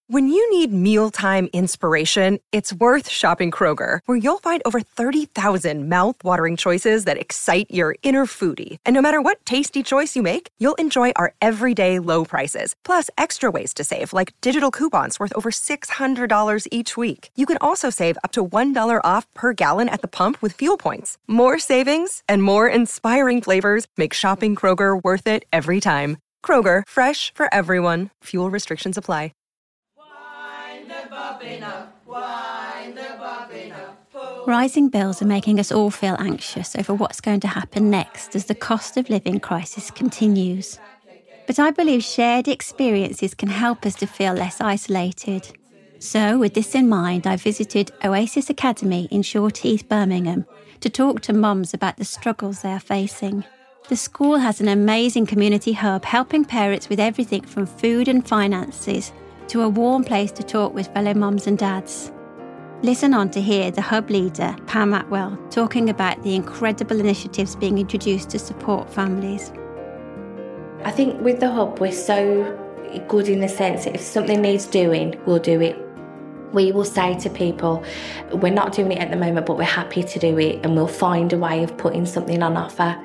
When you need mealtime inspiration, it's worth shopping Kroger, where you'll find over 30,000 mouth-watering choices that excite your inner foodie. And no matter what tasty choice you make, you'll enjoy our everyday low prices, plus extra ways to save, like digital coupons worth over $600 each week. You can also save up to $1 off per gallon at the pump with fuel points. More savings and more inspiring flavors make shopping Kroger worth it every time. Kroger, fresh for everyone. Fuel restrictions apply. Rising bills are making us all feel anxious over what's going to happen next as the cost of living crisis continues. But I believe shared experiences can help us to feel less isolated. So, with this in mind, I visited Oasis Academy in Short Heath, Birmingham, to talk to mums about the struggles they are facing. The school has an amazing community hub helping parents with everything from food and finances to a warm place to talk with fellow mums and dads. Listen on to hear the hub leader, Pam Atwell, talking about the incredible initiatives being introduced to support families. I think with the hub, we're so good in the sense that if something needs doing, we'll do it. We will say to people, we're not doing it at the moment, but we're happy to do it, and we'll find a way of putting something on offer.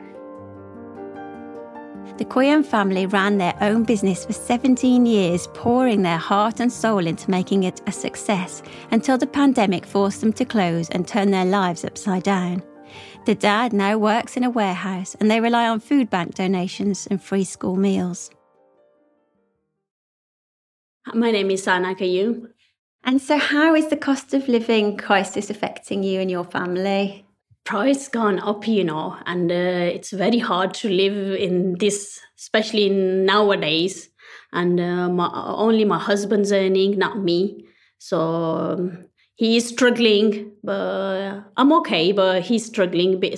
The Quilliam family ran their own business for 17 years, pouring their heart and soul into making it a success until the pandemic forced them to close and turn their lives upside down. The dad now works in a warehouse and they rely on food bank donations and free school meals. My name is Sana Kayyum. And so how is the cost of living crisis affecting you and your family? Price gone up, and it's very hard to live in this, especially nowadays. And only my husband's earning, not me. So he is struggling, but I'm okay. But he's struggling with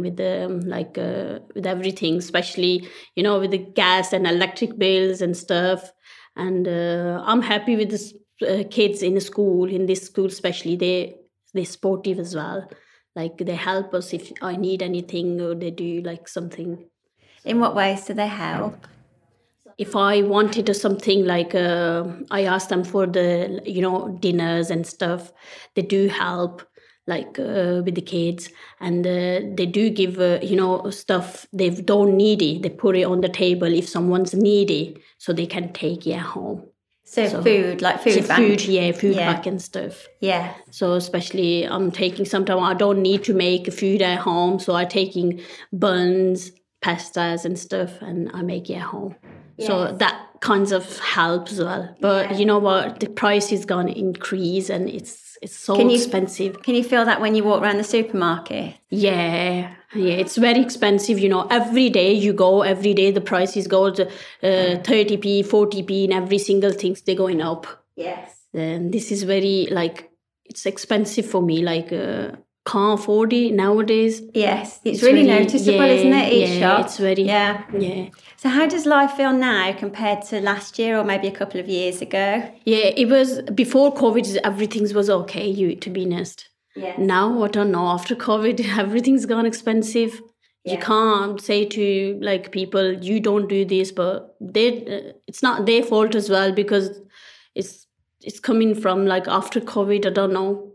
with everything, especially with the gas and electric bills and stuff. And I'm happy with the kids in this school, especially they're sportive as well. Like they help us if I need anything, or they do something. In what ways do they help? If I wanted something I ask them for the dinners and stuff. They do help with the kids, and they do give stuff they don't need it. They put it on the table if someone's needy, so they can take it home. So food, like food bank? Food bank and stuff. Yeah. So especially I'm taking, sometimes I don't need to make food at home, so I'm taking buns, pastas and stuff, and I make it at home. Yes. So that kinds of helps as well. But you know what, the price is going to increase and it's so expensive. Can you feel that when you walk around the supermarket? Yeah, it's very expensive. Every day the prices go to 30p, 40p, and every single thing's they're going up. Yes. And this is very it's expensive for me. Can't afford it nowadays. Yes, it's really noticeable, isn't it? Each shop. It's very yeah. So how does life feel now compared to last year or maybe a couple of years ago? Yeah, it was before COVID. Everything was okay. To be honest. Yeah. Now I don't know. After COVID, everything's gone expensive. Yeah. You can't say to people you don't do this, but it's not their fault as well because it's coming from after COVID. I don't know.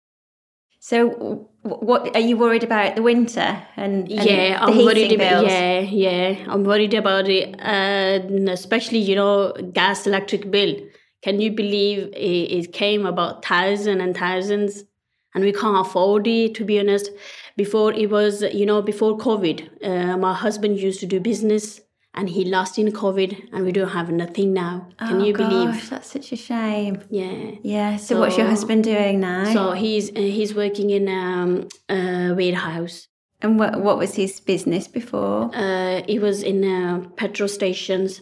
So, what are you worried about the winter and I'm worried about I'm worried about it, especially gas, electric bill. Can you believe it came about thousands and thousands, and we can't afford it, to be honest. Before it was before COVID, my husband used to do business. And he lost in COVID, and we don't have nothing now. Can you believe? That's such a shame. Yeah. Yeah. So what's your husband doing now? So he's working in a warehouse. And what was his business before? He was in petrol stations,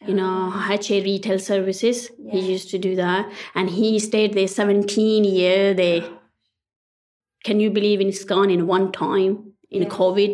HA retail services. Yeah. He used to do that, and he stayed there 17 years. There. Can you believe it's gone in one time in COVID?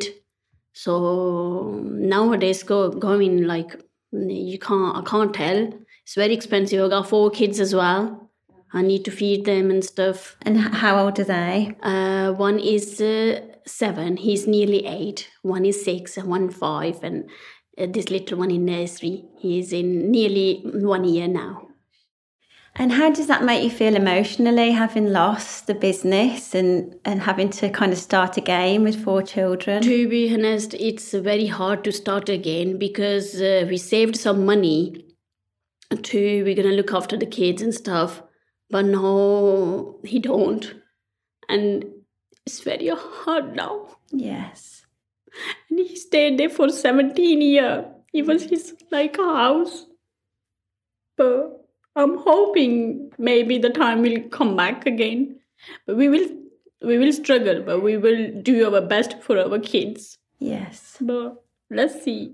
So nowadays going I can't tell. It's very expensive. I got 4 kids as well. I need to feed them and stuff. And how old are they? One is 7. He's nearly 8. One is 6 and one 5. And this little one in nursery. He's in nearly 1 year now. And how does that make you feel emotionally, having lost the business and having to kind of start again with 4 children? To be honest, it's very hard to start again because we saved some money we're going to look after the kids and stuff. But no, he don't. And it's very hard now. Yes. And he stayed there for 17 years. It was his like a house. But I'm hoping maybe the time will come back again. But we will struggle, but we will do our best for our kids. Yes. But let's see.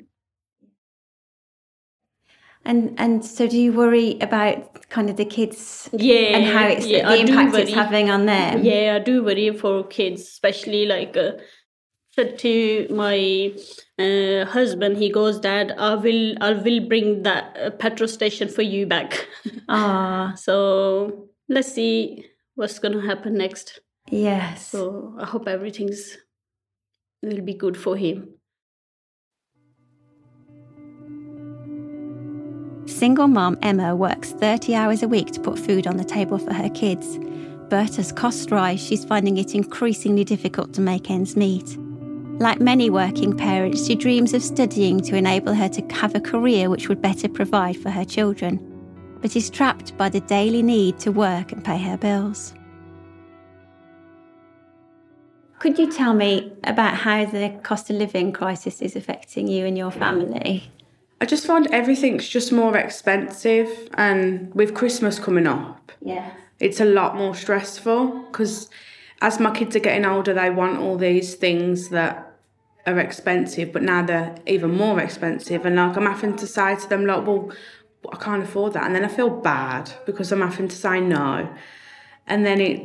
And so do you worry about kind of the kids and how it's the impact it's having on them? Yeah, I do worry for kids, especially like said to my husband, he goes, Dad, I will bring that petrol station for you back. So let's see what's going to happen next. Yes. So I hope everything's will be good for him. Single mom Emma works 30 hours a week to put food on the table for her kids. But as costs rise, she's finding it increasingly difficult to make ends meet. Like many working parents, she dreams of studying to enable her to have a career which would better provide for her children, but is trapped by the daily need to work and pay her bills. Could you tell me about how the cost of living crisis is affecting you and your family? I just find everything's just more expensive, and with Christmas coming up, it's a lot more stressful because as my kids are getting older, they want all these things that are expensive, but now they're even more expensive. And like I'm having to say to them, like, well, I can't afford that. And then I feel bad because I'm having to say no. And then it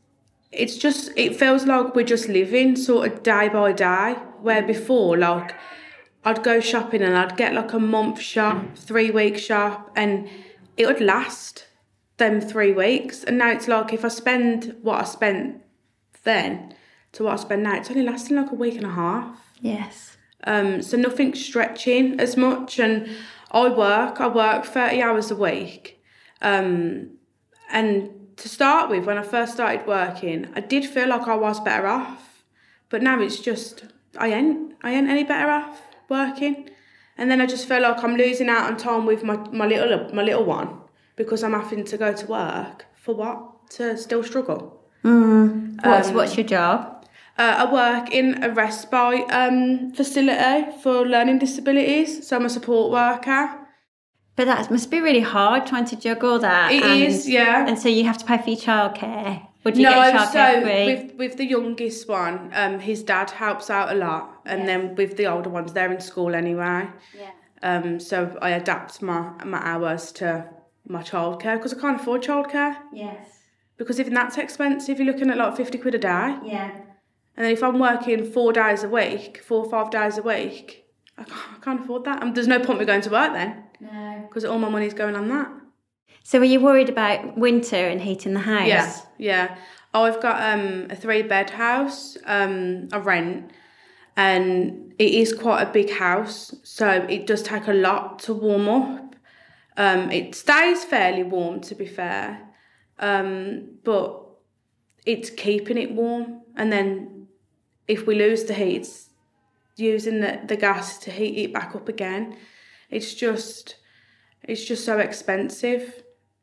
feels like we're just living sort of day by day, where before, like, I'd go shopping and I'd get like a month shop, 3 week shop, and it would last them 3 weeks. And now it's like if I spend what I spent then to what I spend now, it's only lasting like a week and a half. Yes. So nothing's stretching as much. And I work 30 hours a week. And to start with, when I first started working, I did feel like I was better off. But now it's just, I ain't any better off working. And then I just feel like I'm losing out on time with my little one because I'm having to go to work for what? To still struggle. What's your job? I work in a respite facility for learning disabilities, so I'm a support worker. But that must be really hard trying to juggle that. It is, yeah. And so you have to pay for your childcare. Would you get childcare free? With the youngest one, his dad helps out a lot, and then with the older ones, they're in school anyway. Yeah. So I adapt my hours to my childcare because I can't afford childcare. Yes. Because even that's expensive, you're looking at like 50 quid a day. Yeah. And then if I'm working 4 days a week, 4 or 5 days a week, I can't afford that. There's no point me going to work then. No. Because all my money's going on that. So are you worried about winter and heating the house? Yeah. I've got a 3-bed house, I rent, and it is quite a big house, so it does take a lot to warm up. It stays fairly warm, to be fair, but it's keeping it warm. And then if we lose the heat, it's using the gas to heat it back up again. It's just so expensive.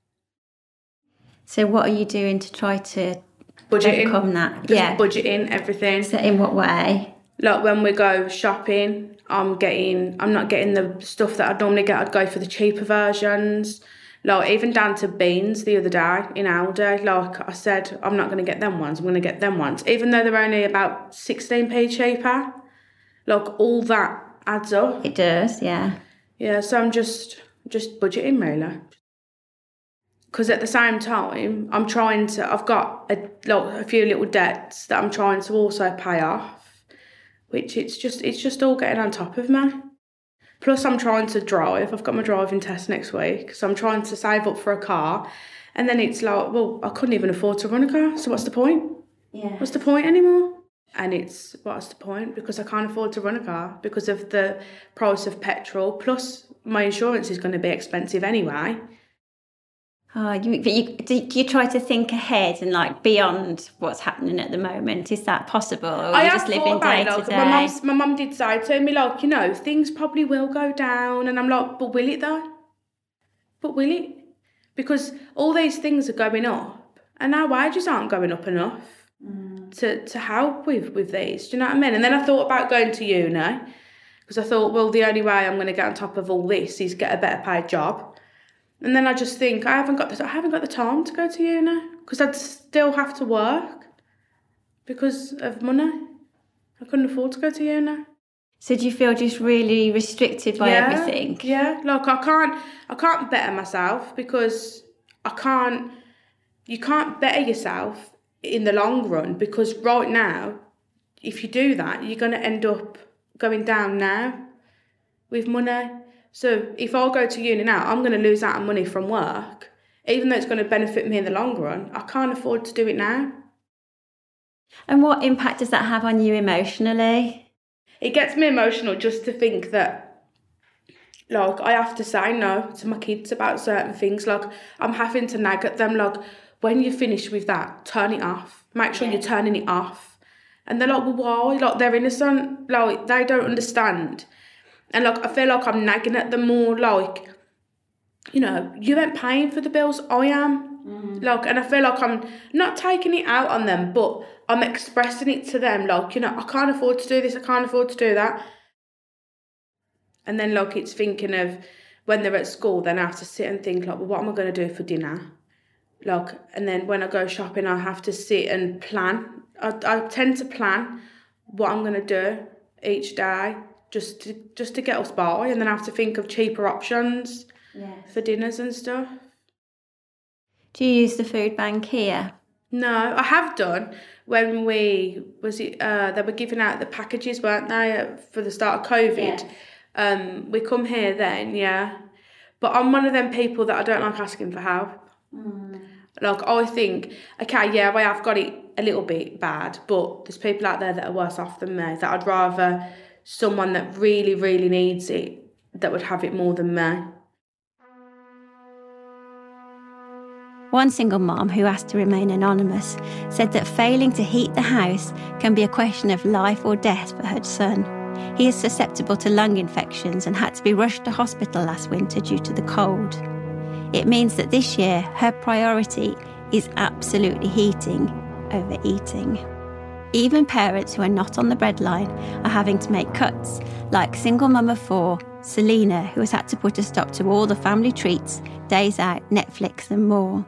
So what are you doing to try to overcome that? Budgeting everything. So in what way? Like when we go shopping, I'm not getting the stuff that I'd normally get. I'd go for the cheaper versions. Like even down to beans the other day in Aldi. Like I said, I'm not going to get them ones. I'm going to get them ones, even though they're only about 16p cheaper. Like all that adds up. It does, yeah. Yeah, so I'm just budgeting really. Because at the same time, I've got a few little debts that I'm trying to also pay off, which it's just all getting on top of me. Plus I'm trying to drive. I've got my driving test next week, so I'm trying to save up for a car. And then it's like, well, I couldn't even afford to run a car, so what's the point? Yeah. What's the point anymore? And it's, what's the point? Because I can't afford to run a car because of the price of petrol, plus my insurance is going to be expensive anyway. Oh, do you try to think ahead and like beyond what's happening at the moment? Is that possible? Or I you have just thought living about day it. Like, to day? my mum did say to me, like, you know, things probably will go down, and I'm like, but will it though? But will it? Because all these things are going up, and our wages aren't going up enough to help with these. Do you know what I mean? And then I thought about going to uni, because I thought, well, the only way I'm going to get on top of all this is get a better paid job. And then I just think I haven't got the time to go to uni, because I'd still have to work because of money. I couldn't afford to go to uni. So do you feel just really restricted by everything? Yeah, like I can't better myself, because you can't better yourself in the long run, because right now, if you do that, you're going to end up going down now with money. So if I go to uni now, I'm going to lose out on money from work, even though it's going to benefit me in the long run. I can't afford to do it now. And what impact does that have on you emotionally? It gets me emotional just to think that, like, I have to say no to my kids about certain things. Like, I'm having to nag at them, like, when you finish with that, turn it off. Make sure you're turning it off. And they're like, well, why? Like, they're innocent. Like, they don't understand. And, like, I feel like I'm nagging at them more, like, you know, you ain't paying for the bills, I am. Like, and I feel like I'm not taking it out on them, but I'm expressing it to them, like, you know, I can't afford to do this, I can't afford to do that. And then, like, it's thinking of when they're at school, then I have to sit and think, like, well, what am I going to do for dinner? Like, and then when I go shopping, I have to sit and plan. I tend to plan what I'm going to do each day, just to get us by, and then I have to think of cheaper options for dinners and stuff. Do you use the food bank here? No, I have done when they were giving out the packages, weren't they, for the start of COVID. Yeah. We come here then, yeah. But I'm one of them people that I don't like asking for help. Like, I think, okay, yeah, I have got it a little bit bad, but there's people out there that are worse off than me, that I'd rather someone that really, really needs it, that would have it more than me. One single mom, who asked to remain anonymous, said that failing to heat the house can be a question of life or death for her son. He is susceptible to lung infections and had to be rushed to hospital last winter due to the cold. It means that this year her priority is absolutely heating over eating. Even parents who are not on the breadline are having to make cuts, like single mum of 4, Selena, who has had to put a stop to all the family treats, days out, Netflix and more.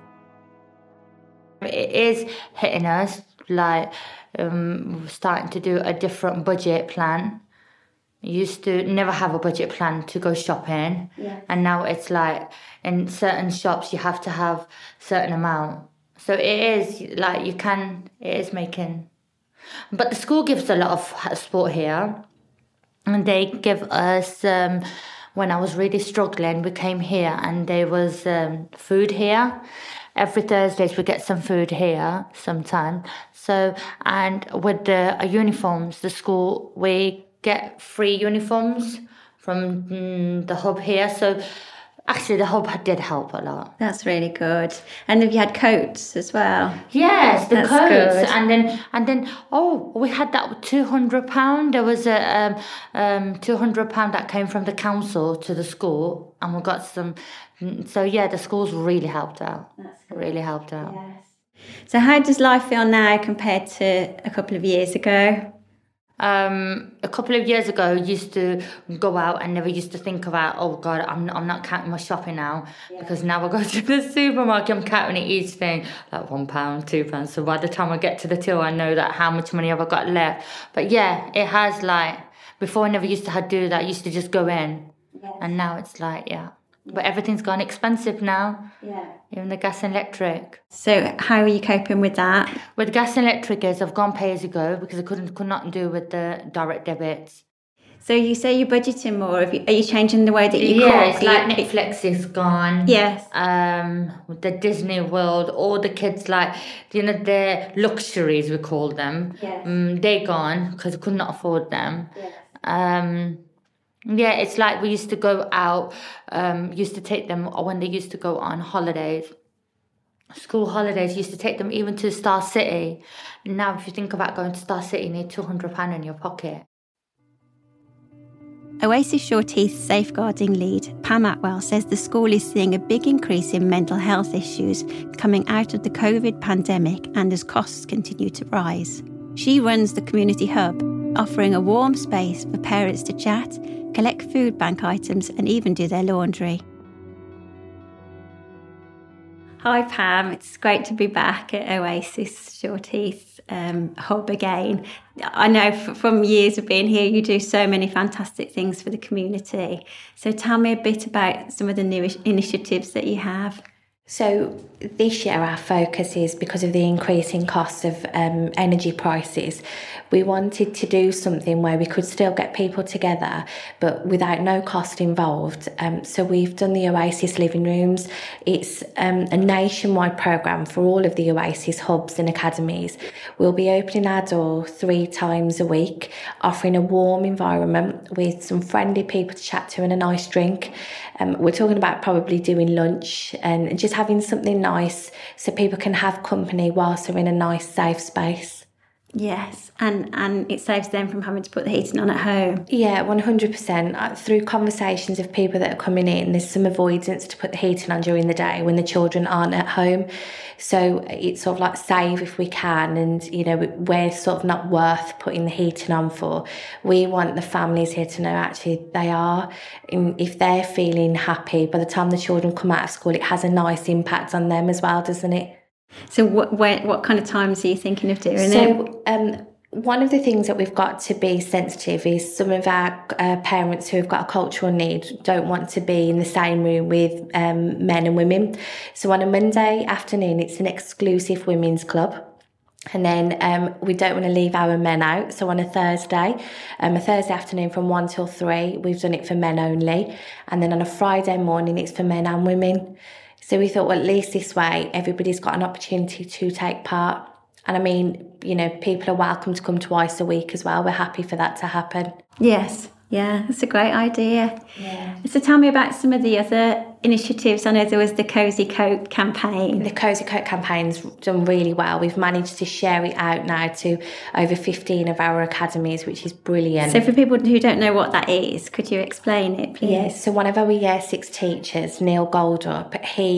It is hitting us, like starting to do a different budget plan. Used to never have a budget plan to go shopping, and now it's like in certain shops you have to have certain amount. So it is like it is making. But the school gives a lot of support here, and they give us. When I was really struggling, we came here and there was food here. Every Thursdays we get some food here sometimes. So, and with the uniforms, the school, we get free uniforms from the hub here. So actually the hub did help a lot. That's really good. And have you had coats as well? Yes, the That's coats. good. And then we had that £200. There was a £200 that came from the council to the school, and we got some. So yeah, the schools really helped out. That's good. Really helped out. Yes. So how does life feel now compared to a couple of years ago? A couple of years ago, I used to go out and never used to think about, oh God, I'm not counting my shopping now, because now I go to the supermarket, I'm counting each thing, like £1, £2. So by the time I get to the till, I know that how much money have I got left. But yeah, it has, like, before I never used to do that. I used to just go in, and now it's like, But everything's gone expensive now. Even the gas and electric. So how are you coping with that? With gas and electric, I've gone pay as you go, because I could not do with the direct debits. So you say you're budgeting more. Are you changing the way that you cook? Yeah, it's like Netflix is gone. Yes. The Disney World, all the kids, like, the luxuries, we call them. Yes. They're gone because I could not afford them. Yes. Yeah, it's like we used to go out, used to take them when they used to go on holidays. school holidays, used to take them even to Star City. Now, if you think about going to Star City, you need £200 in your pocket. Oasis Shorteith's safeguarding lead, Pam Atwell, says the school is seeing a big increase in mental health issues coming out of the COVID pandemic and as costs continue to rise. She runs the community hub, offering a warm space for parents to chat, collect food bank items and even do their laundry. Hi Pam, it's great to be back at Oasis Shorteith's hub again. I know from years of being here you do so many fantastic things for the community. So tell me a bit about some of the new initiatives that you have. So this year our focus is, because of the increasing cost of energy prices, we wanted to do something where we could still get people together but without no cost involved. So we've done the Oasis Living Rooms. It's a nationwide programme for all of the Oasis hubs and academies. We'll be opening our door 3 times a week, offering a warm environment with some friendly people to chat to and a nice drink. We're talking about probably doing lunch and just having something nice so people can have company whilst they're in a nice, safe space. Yes, and it saves them from having to put the heating on at home. Yeah, 100%. Through conversations of people that are coming in, there's some avoidance to put the heating on during the day when the children aren't at home. So it's sort of like save if we can, and we're sort of not worth putting the heating on for. We want the families here to know actually they are, and if they're feeling happy, by the time the children come out of school, it has a nice impact on them as well, doesn't it? So what kind of times are you thinking of doing it? One of the things that we've got to be sensitive is some of our parents who have got a cultural need don't want to be in the same room with men and women. So on a Monday afternoon, it's an exclusive women's club. And then we don't want to leave our men out. So on a Thursday afternoon from 1 till 3, we've done it for men only. And then on a Friday morning, it's for men and women. So we thought, well, at least this way, everybody's got an opportunity to take part. And I mean, people are welcome to come twice a week as well. We're happy for that to happen. Yes. Yeah, that's a great idea. Yeah. So tell me about some of the other initiatives. I know there was the Cosy Coat campaign. The Cosy Coat campaign's done really well. We've managed to share it out now to over 15 of our academies, which is brilliant. So for people who don't know what that is, could you explain it, please? Yes, so one of our Year 6 teachers, Neil Goldup,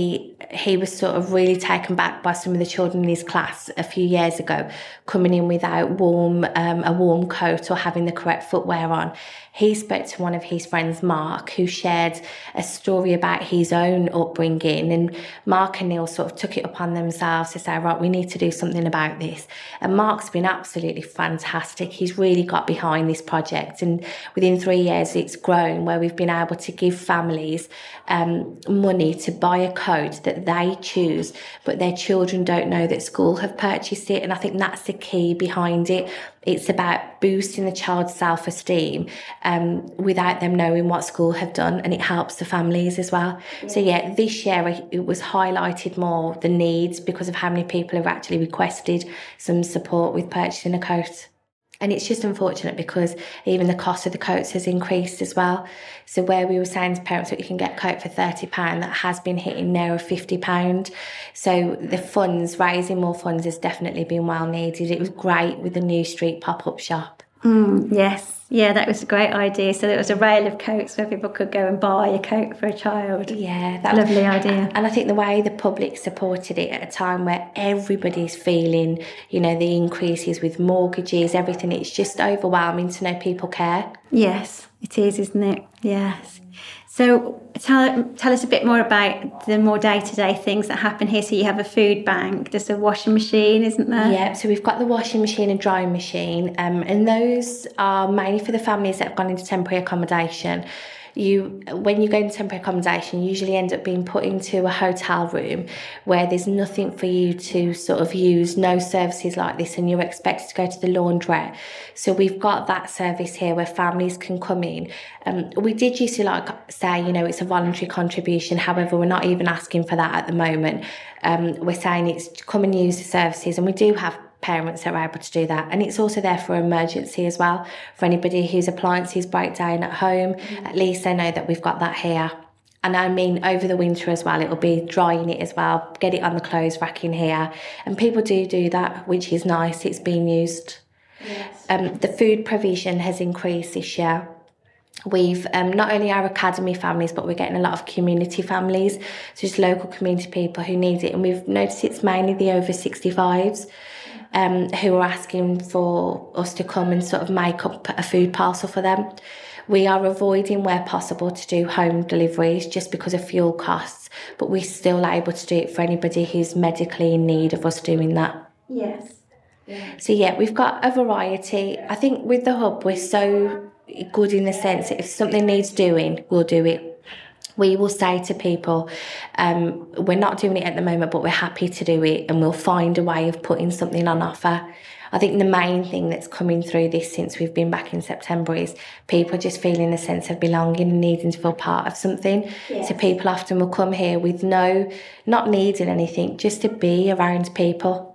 he was sort of really taken back by some of the children in his class a few years ago coming in without a warm coat or having the correct footwear on. He spoke to one of his friends, Mark, who shared a story about his own upbringing, and Mark and Neil sort of took it upon themselves to say, right, we need to do something about this. And Mark's been absolutely fantastic. He's really got behind this project, and within 3 years it's grown where we've been able to give families money to buy a coat that they choose, but their children don't know that school have purchased it. And I think that's the key behind it. It's about boosting the child's self-esteem without them knowing what school have done, and it helps the families as well. Yeah. So yeah, this year it was highlighted more the needs because of how many people have actually requested some support with purchasing a coat. And it's just unfortunate because even the cost of the coats has increased as well. So where we were saying to parents that you can get a coat for £30, that has been hitting now of £50. So the funds, raising more funds has definitely been well needed. It was great with the New Street pop-up shop. Yes. Yeah, that was a great idea. So there was a rail of coats where people could go and buy a coat for a child. Yeah, that was a lovely idea. And I think the way the public supported it at a time where everybody's feeling, the increases with mortgages, everything, it's just overwhelming to know people care. Yes, it is, isn't it? Yes. So tell us a bit more about the more day-to-day things that happen here. So you have a food bank, there's a washing machine, isn't there? Yeah, so we've got the washing machine and drying machine, and those are mainly for the families that have gone into temporary accommodation. When you go into temporary accommodation, you usually end up being put into a hotel room where there's nothing for you to sort of use, no services like this, and you're expected to go to the laundrette. So we've got that service here where families can come in. We did used to say, it's a voluntary contribution. However, we're not even asking for that at the moment. We're saying it's to come and use the services, and we do have parents that are able to do that. And it's also there for emergency as well, for anybody whose appliances break down at home. At least they know that we've got that here. And I mean, over the winter as well, it'll be drying it as well, get it on the clothes rack in here. And people do that, which is nice. It's being used. Yes. The food provision has increased this year. We've not only our academy families, but we're getting a lot of community families, so just local community people who need it. And we've noticed it's mainly the over 65s who are asking for us to come and sort of make up a food parcel for them. We are avoiding, where possible, to do home deliveries just because of fuel costs, but we're still able to do it for anybody who's medically in need of us doing that. Yes. So yeah, we've got a variety. I think with the hub, we're so good in the sense that if something needs doing, we'll do it. We will say to people, we're not doing it at the moment, but we're happy to do it, and we'll find a way of putting something on offer. I think the main thing that's coming through this since we've been back in September is people just feeling a sense of belonging and needing to feel part of something. Yeah. So people often will come here with not needing anything, just to be around people.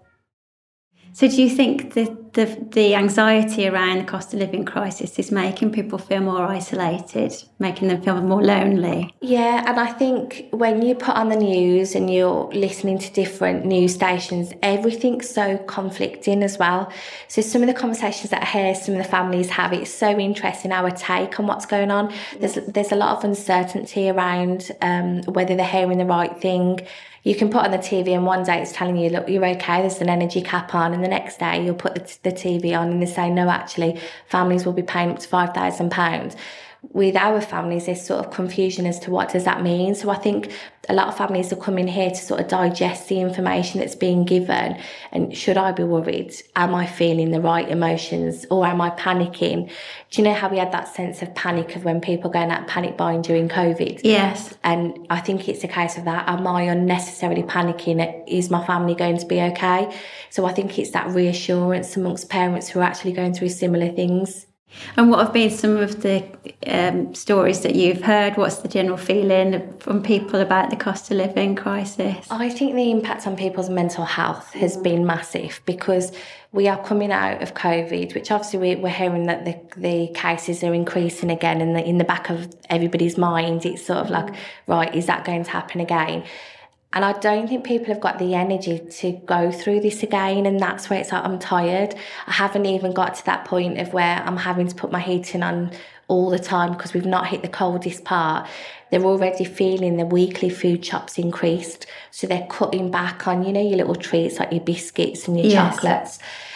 So do you think the anxiety around the cost of living crisis is making people feel more isolated, making them feel more lonely? Yeah, and I think when you put on the news and you're listening to different news stations, everything's so conflicting as well. So some of the conversations that I hear some of the families have, it's so interesting our take on what's going on. There's a lot of uncertainty around whether they're hearing the right thing. You can put on the TV and one day it's telling you, look, you're okay, there's an energy cap on, and the next day you'll put the TV on and they say, no, actually, families will be paying up to £5,000. With our families, there's sort of confusion as to what does that mean. So I think a lot of families are coming here to sort of digest the information that's being given. And should I be worried? Am I feeling the right emotions, or am I panicking? Do you know how we had that sense of panic of when people going out panic buying during COVID? Yes. And I think it's a case of that. Am I unnecessarily panicking? Is my family going to be okay? So I think it's that reassurance amongst parents who are actually going through similar things. And what have been some of the stories that you've heard? What's the general feeling from people about the cost of living crisis? I think the impact on people's mental health has been massive, because we are coming out of COVID, which obviously we're hearing that the cases are increasing again, and in the back of everybody's mind, it's sort of like, right, is that going to happen again? And I don't think people have got the energy to go through this again. And that's where it's like, I'm tired. I haven't even got to that point of where I'm having to put my heating on all the time because we've not hit the coldest part. They're already feeling the weekly food shops increased. So they're cutting back on, your little treats like your biscuits and your chocolates.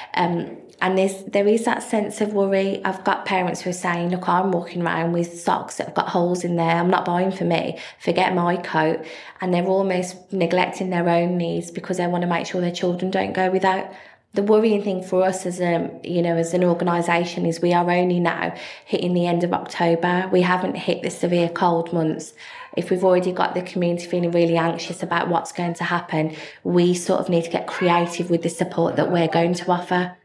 And there is that sense of worry. I've got parents who are saying, look, I'm walking around with socks that have got holes in there. I'm not buying for me. Forget my coat. And they're almost neglecting their own needs because they want to make sure their children don't go without. The worrying thing for us as an organisation is we are only now hitting the end of October. We haven't hit the severe cold months. If we've already got the community feeling really anxious about what's going to happen, we sort of need to get creative with the support that we're going to offer.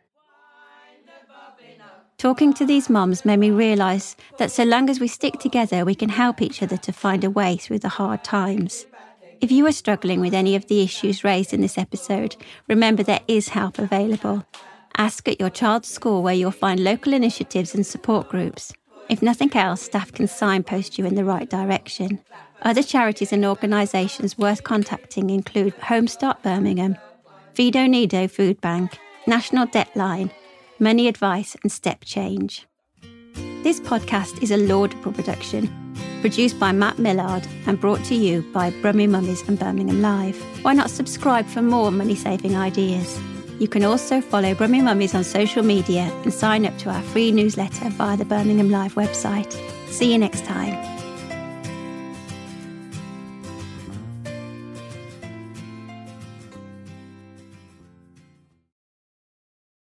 Talking to these mums made me realise that so long as we stick together, we can help each other to find a way through the hard times. If you are struggling with any of the issues raised in this episode, remember there is help available. Ask at your child's school where you'll find local initiatives and support groups. If nothing else, staff can signpost you in the right direction. Other charities and organisations worth contacting include Home Start Birmingham, Fido Nido Food Bank, National Debt Line, Money Advice and Step Change. This podcast is a laudable production, produced by Matt Millard and brought to you by Brummie Mummies and Birmingham Live. Why not subscribe for more money-saving ideas? You can also follow Brummie Mummies on social media and sign up to our free newsletter via the Birmingham Live website. See you next time.